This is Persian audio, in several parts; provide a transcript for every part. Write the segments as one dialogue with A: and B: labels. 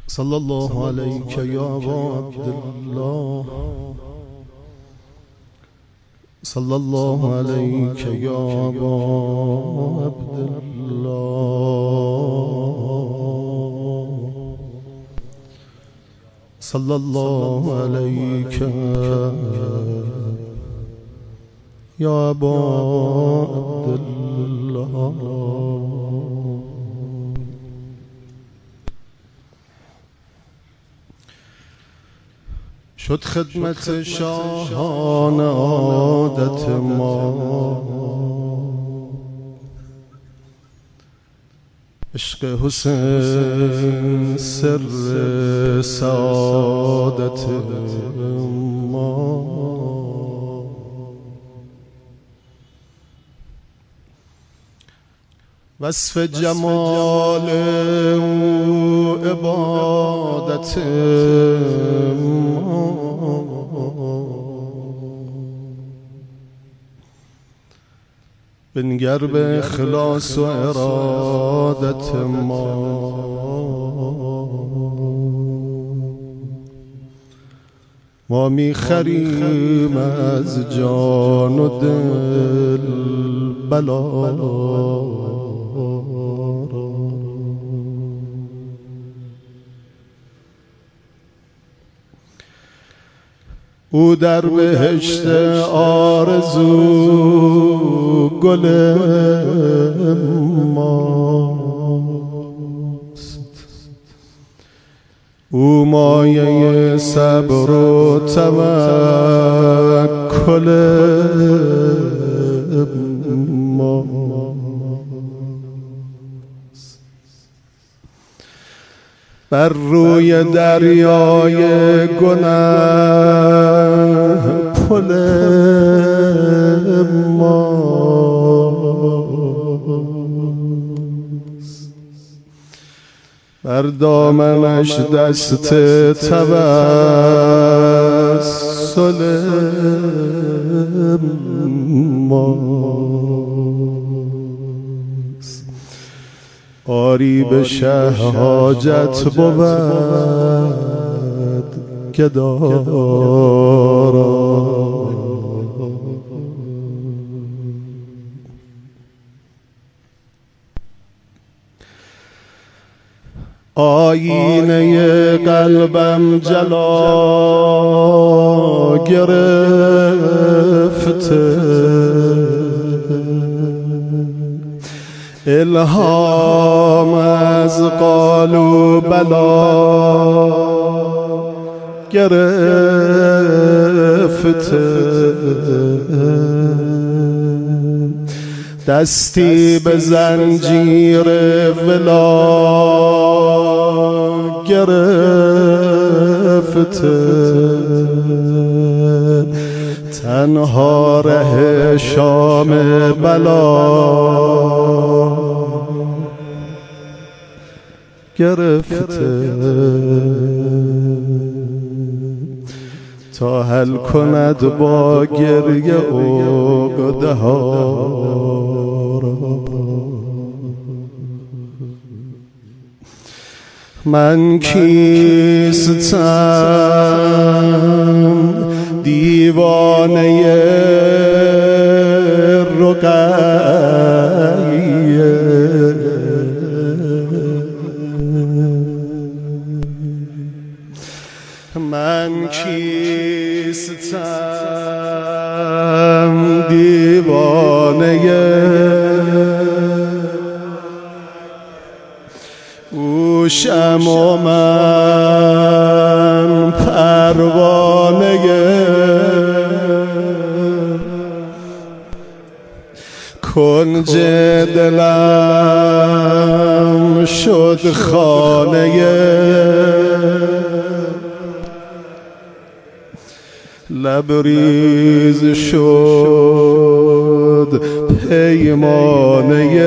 A: صلى الله عليك يا أبا عبد الله، صلى الله عليك يا أبا عبد الله، صلى الله عليك يا أبا عبد الله. شد خدمت شاهان عادت ما، عشق حسین سر سعادت ما. وصف جمال او عبادت ما، بنگر به اخلاص و ارادت ما. ما میخریم از جان و دل بلا، او در بهشت آرزو گل ماست، او مایه صبر و توکل ماست. بر روی دریای گناه پل ماست، بر دامنش دست توسل ماست. آری به شه حاجت بود گدارا، آینه قلبم جلا گرفته، الهام از قالوا بلا گرفته، دستی به زنجیر ولا گرفته، تنها ره شام بلا گرفته، تا حل کند با گریه عقده ها را. من کیستم دیوانه رقیه، من کیستم دیوانه او، شمع من پروانه کنج دلم شد خانه، لبریز شد پیمانه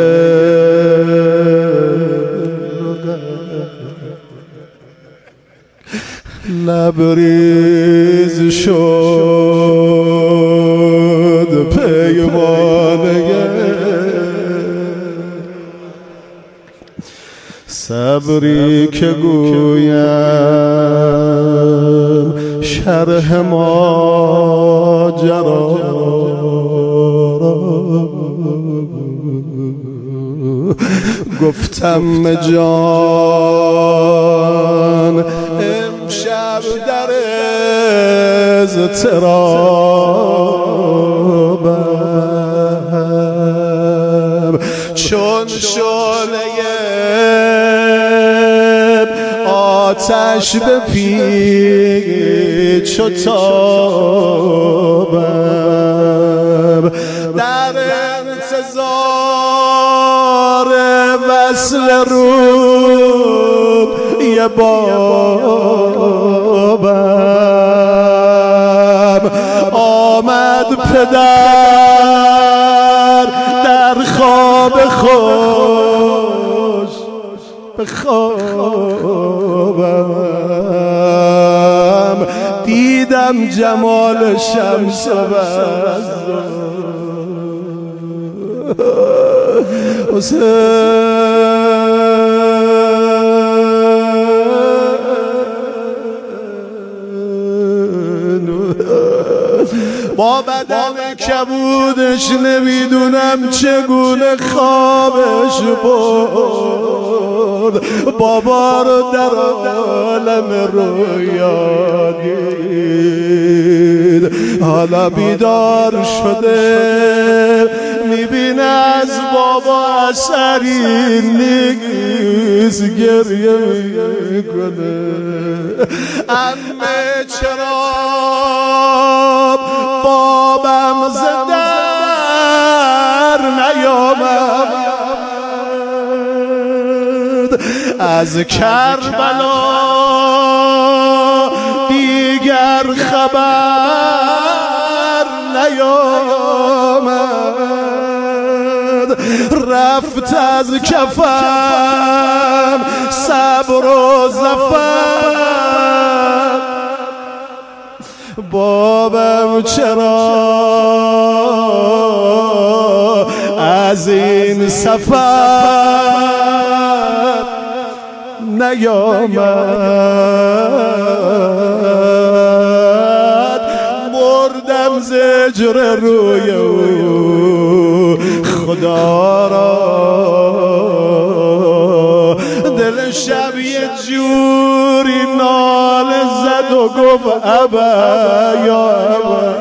A: لبریز شد پیمانه صبری که گویم شرح ماجرا گفتم جان امشب در اضطرابم چون شعله آتش به پیچ و تابم در انتظار وصل روی بابم آمد پدر در خواب خوش به خوابم دیدم جمال شمس با بدن کبودش نمیدونم چگونه خوابش برد بابا رو در عالم رویا دید حالا بیدار شده میبینه از بابا اثری نیست گریه میکنه عمه چرا بابم زدر نیامد از کربلا دیگر خبر نیامد رفت از کفم صبر و ظفر بابم چرا از این سفر نیامد مردم زجر روی او خدا را دل شب یه جوری ناله زد و گفت ابا یا ابا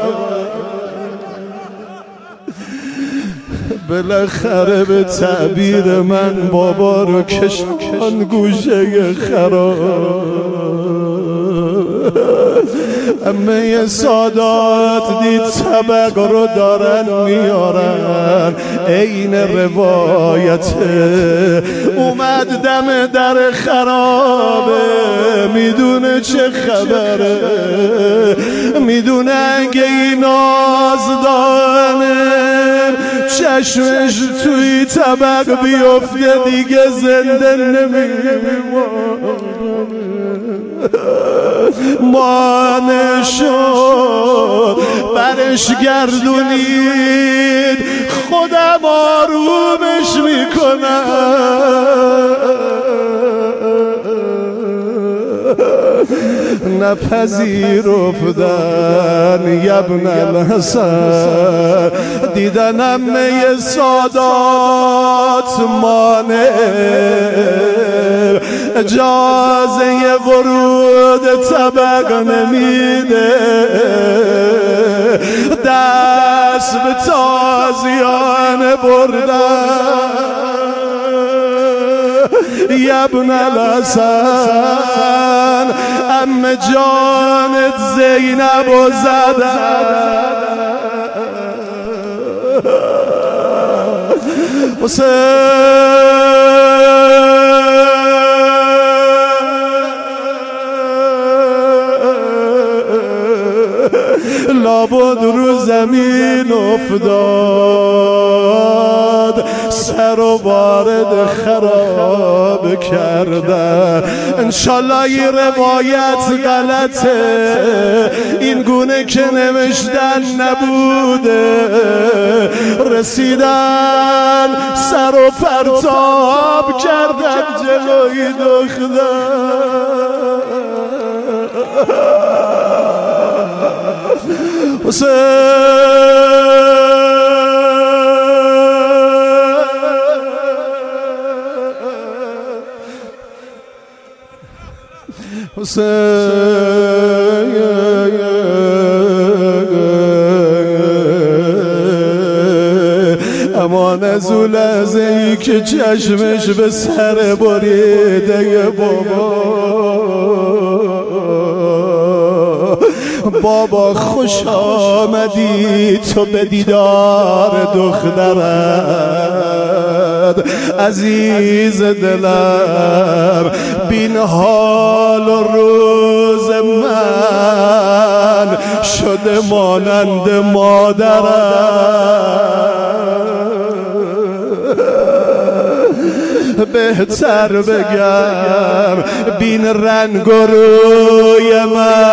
A: بالاخره به تعبیر من بابا رو کشان گوشه خراب همه سادات دید طبق رو دارن میارن این روایته اومد دم در خرابه میدونه چه خبره میدونه اگه این آزدانه چشمش توی طبق بیفته دیگه زنده نمیمونه مانع شد برش گردونید خودم آرومش میکنم نپذیرفتن یبن الحسن دیدن همه سادات مانع اجازه ورود طبق نمیده دست به تازیانه بردن یبن الحسن عمه جانت زینب و زدن لابد رو زمین افتاد سر و وارد خراب کردن. انشالله این روایت غلطه، این گونه که نوشتن نبوده. رسیدن سر و پرتاب کردن جلوی دختر. امان از اون لحظه ای که چشمش به سر بریده بابا خوش آمدی تو به دیدار دخترت. عزیز دلم بین حال و روز من شده مانند مادرم. بهتر بگم بین رنگ و روی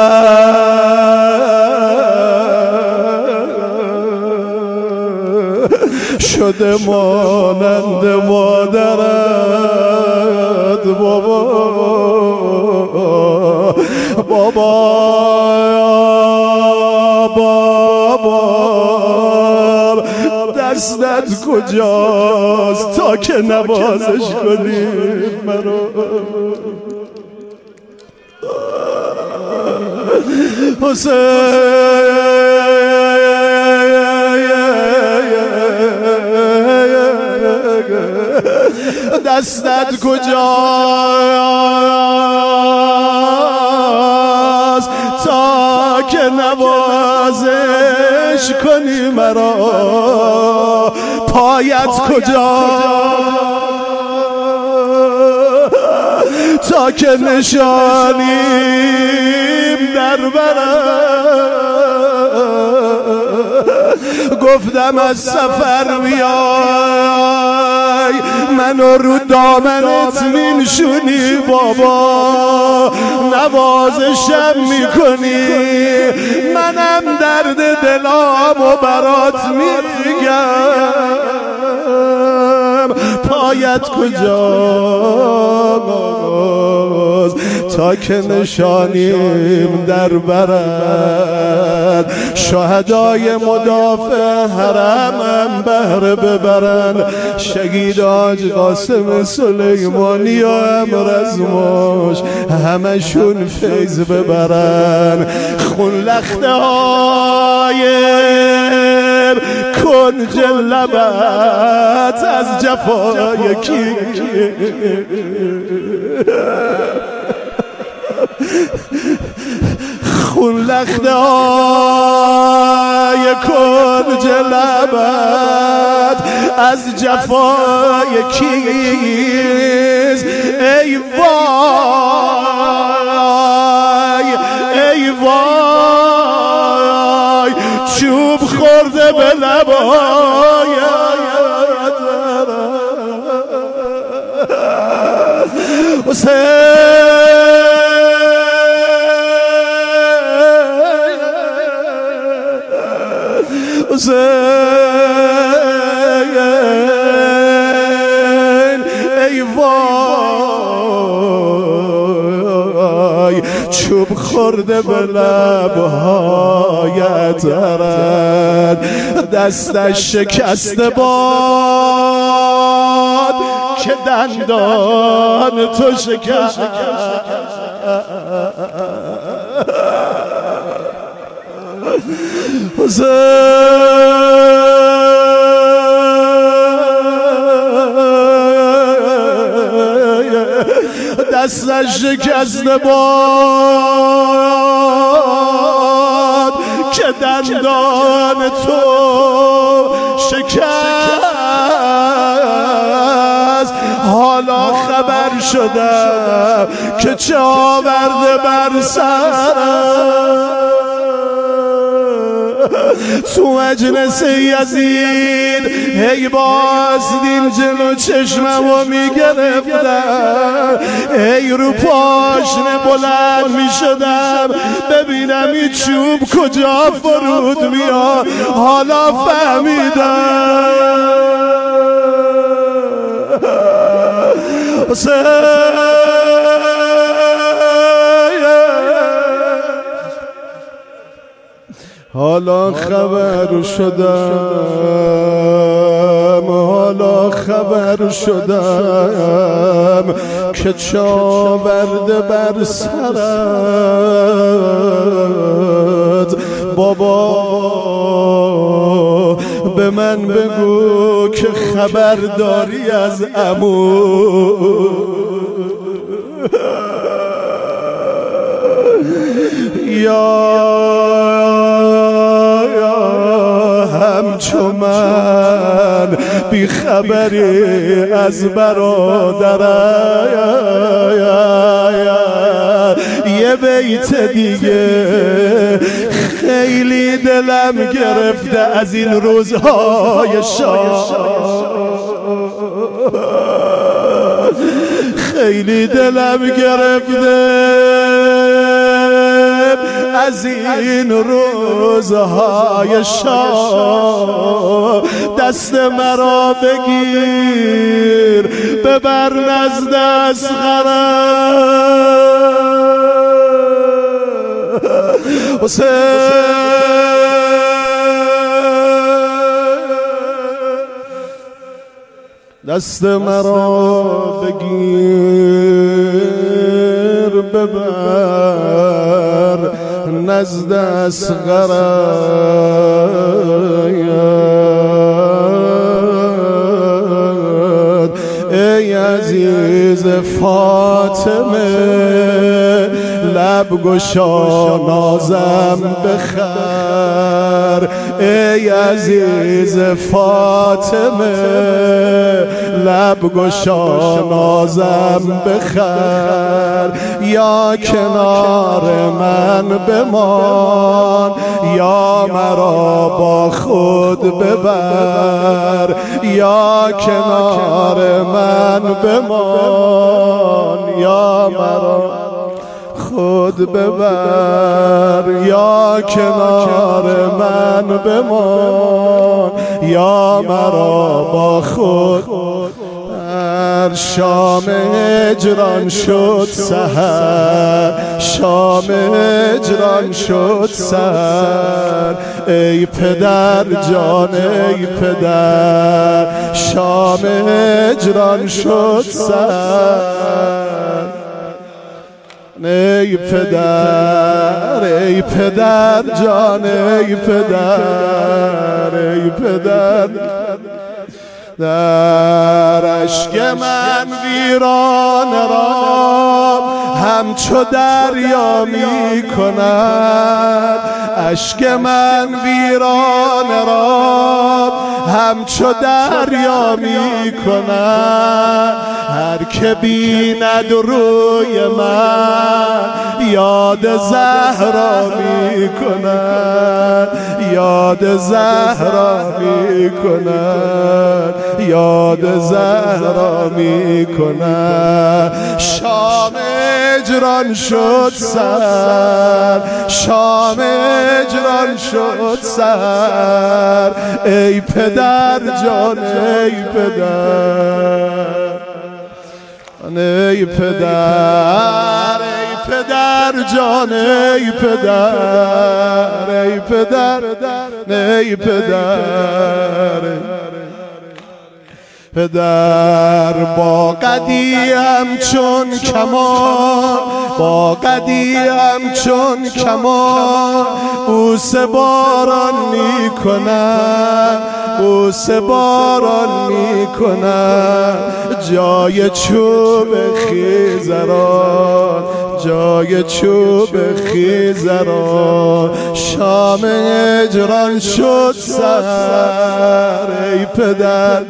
A: من شده مانند مادرت. بابا دستت کجاست تا که نوازش کنی مرا. دستت کجاست تا که نوازش کنی مرا. پایت کجاست تا که نشانیم در برم. گفتم از سفر بیای منو رو دامنت مینشونی بابا، نوازشم میکنی، منم درد دلامو برات میگم. پایت کجاست تا که نشانیم در برد. شهدای مدافع حرمم بهره ببرن، شهید حاج قاسم سلیمانی و امرزموش همشون فیض ببرن. خون لخته های کنج لبت از جفای کی خون لخته های کنج لبت از جفای کیست؟ ای وای ای وای چوب خورده به لبایت. حسین ای وای چوب خورده به لبهایت رد. دستش شکسته باد که دندان تو شکست. دستش شکسته باد که دندان تو شکست. حالا خبر شدم که چه آورده بر سرم. تو مجلس یزید هی باز دین جلو چشممو میگرفتم، هی رو پاشنه بلند میشدم ببینم این چوب کجا فرود میاد. حالا فهمیدم حالا خبر شدم، حالا خبر شدم که چاورده بر سرت. بابا به من بگو که خبر داری از عمو. یا همچو من بی خبری از برادرم. یه بیت دیگه خیلی دلم گرفته از این روزهای شاه، خیلی دلم گرفته از این روزهای شاه. دست مرا بگیر ببر نزد اصغرم. دست مرا بگیر ببر نزد اصغرت. ای عزیز فاطمه لب گشا نازم بخر. ای عزیز فاطمه لب گشا نازم بخر. یا کنار من بمان یا مرا با خود ببر. یا کنار من بمان یا مرا خود ببر. یا کنار من بمان یا مرا با خود. شام هجران شد سحر، شام هجران شد سحر. ای پدر جان ای پدر شام هجران شد سحر. ای پدر جان ای پدر ای پدر. در اشک من ویران را همچو دریا می کند. اشک من ویران را همچو دریا می کند. هر که بیند روی من یاد زهرا می کند. یاد زهرا می کند. یاد زهرا می کند. شام هجران شد سر، شام هجران شد سر. ای پدر جان ای پدر ای پدر ای پدر جان ای پدر ای پدر ای پدر. پدر با قدیم چون کمان، با قدیم چون کمان بوسه باران می کنم، بوسه باران می کنم. جای چوب خیزران، جای چوب خیزران. شام هجران شد سر. ای پدر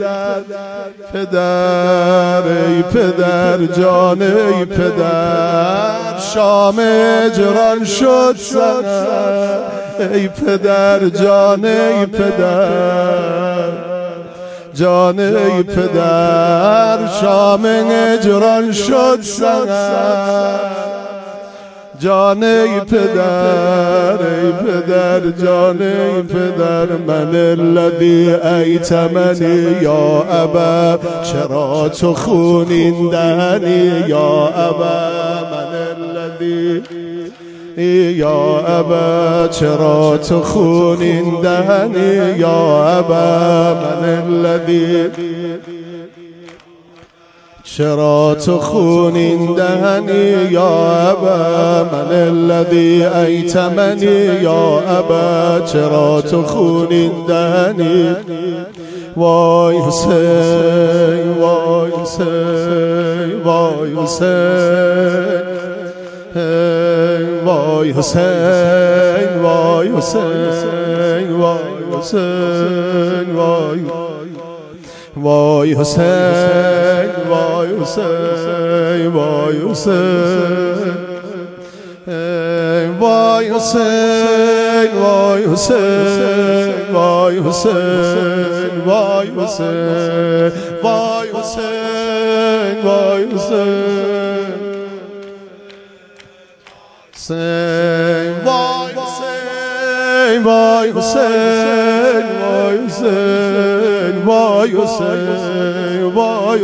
A: پدر ای پدر جان ای پدر. شام هجران شد سر. ای پدر جان ای پدر جان ای پدر شام هجران شد سحر جان ای پدر جان ای پدر من الذی ایتمنی یا ابا چرا تو خونین دهنی یا ابا من الذی یا ابا چرا تو خونین دهنی یا ابا من الذی چرا تو خونین دهنی یا ابا من الذی ایتمنی یا ابا چرا تو خونین دهنی وای حسین وای حسین وای حسین وای حسین وای حسین وای حسین وای وای حسین وای حسین وای حسین وای حسین وای حسین وای حسین وای حسین وای حسین وای حسین وای حسین وای حسین وای حسین وای حسین وای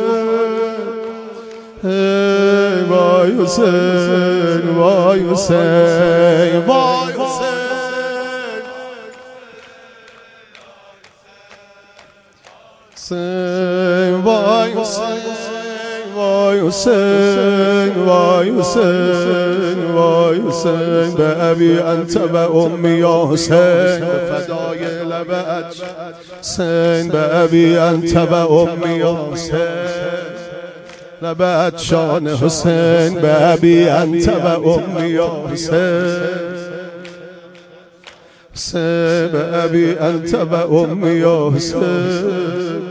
A: حسین وای حسین وای حسین وای حسین وای حسین وای حسین به ابی انت و امی یا حسین فدای لبت حسین به ابی انت و امی یا حسین لبت شان حسین به ابی انت و امی یا حسین به ابی انت و امی یا حسین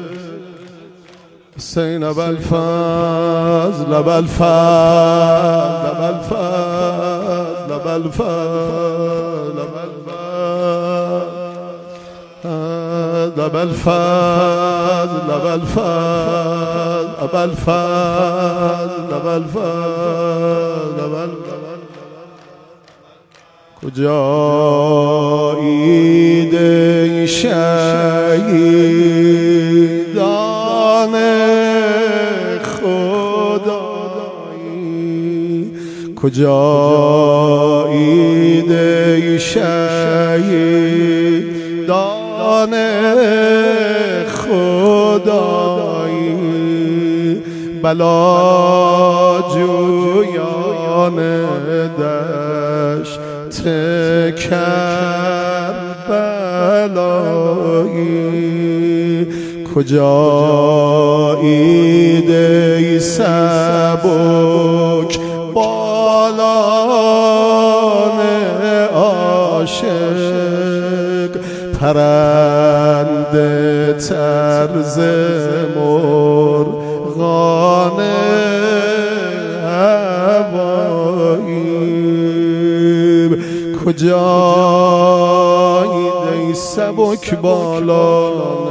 A: حسین ابا الفضل ابا الفضل ابا الفضل ابا الفضل ابا الفضل ابا الفضل ابا الفضل ابا الفضل ابا الفضل کجایید شهیدان خدایی کجایید شهیدان خدایی بلا جویان دشت کربلایی کجایید ای سبک بالان عاشق پرنده طرز مرغان هوایی کجایید ای سبک بالان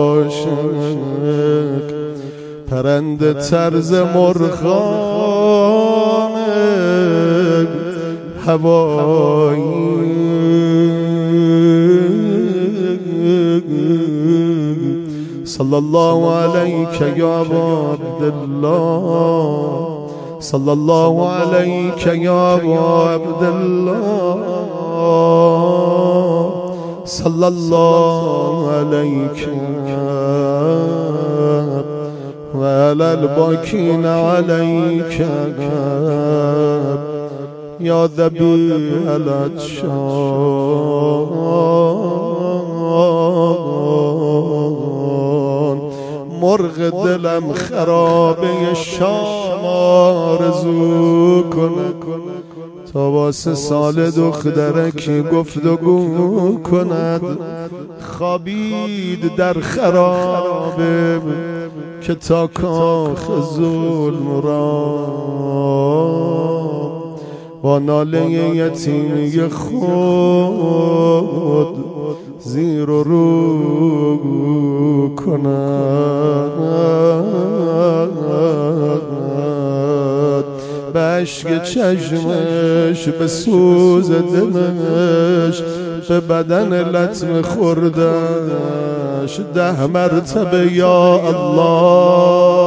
A: عاشق پرنده طرز مرغان هوایی صلی الله علیک یا ابا عبدالله صلی الله علیک یا ابا عبدالله صلی الله علیک و علی الباکین علیک یا ذبیح العطشان مرغ دلم خرابه شام آرزو کنه تا واسه سال دخترکی گفتگو کند خوابید در خرابه که تا کاخ ظلم را با ناله یتیمی خود زیر و رو کند، به اشک چشمش، به سوز دلش، به بدن لطم خوردش 10 مرتبه یا الله